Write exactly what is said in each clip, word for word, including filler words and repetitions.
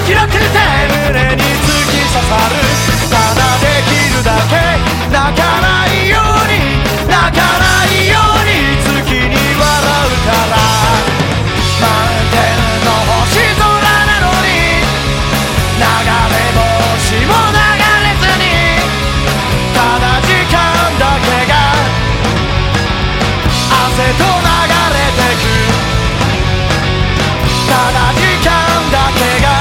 広くて胸に突き刺さる。ただできるだけ泣かないように泣かないように月に笑うから。満天の星空なのに流れ星も流れずにただ時間だけが汗と流れてく。ただ時間だけが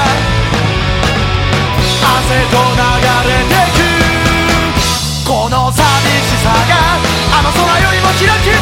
汗と流れてく。この寂しさがあの空よりもキラキラ